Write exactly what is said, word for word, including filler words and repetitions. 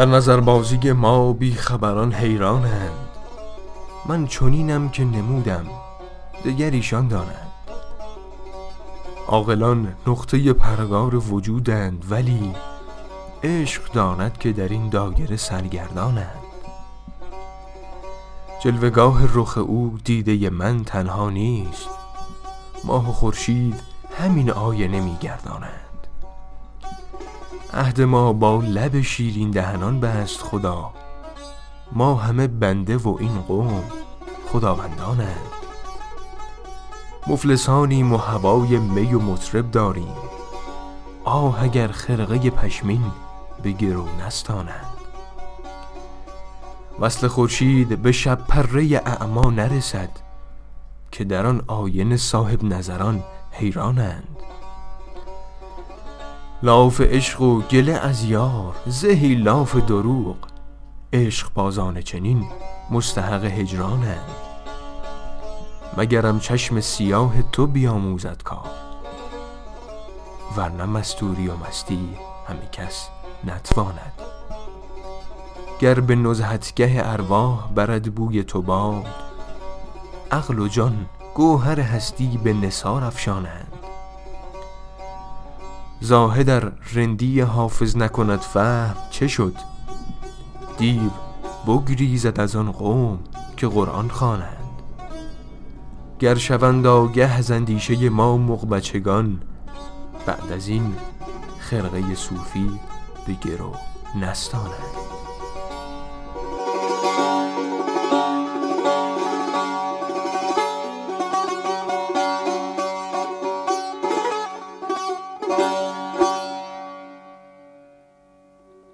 در نظربازی ما بی خبران حیرانند. من چنینم که نمودم دگر ایشان دانند. عاقلان نقطه پرگار وجودند، ولی عشق داند که در این دایره سرگردانند. جلوه‌گاه رخ او دیده من تنها نیست، ماه و خورشید همین آینه می‌گردانند. عهد ما با لب شیرین دهنان بست خدا، ما همه بنده و این قوم خداوندانند. مفلسانیم و هوای می و مطرب داریم، آه اگر خرقه پشمین به گرو نستانند. وصل خورشید به شب پره اعمی نرسد، که در آن آینه صاحب نظران حیرانند. لاف عشق و گله از یار زهی لاف دروغ، عشق بازان چنین مستحق هجرانند. مگرم چشم سیاه تو بیاموزد کار، ورنه مستوری و مستی همه کس نتواند. گر به نزهتگه ارواح برد بوی تو باد، عقل و جان گوهر هستی به نثار افشانند. زاهد ار رندی حافظ نکند فهم چه شد، دیو بگریزد از آن قوم که قرآن خوانند. گر شوند آگه از اندیشه ما مغبچگان، بعد از این خرقه صوفی به گرو نستانند. Bye.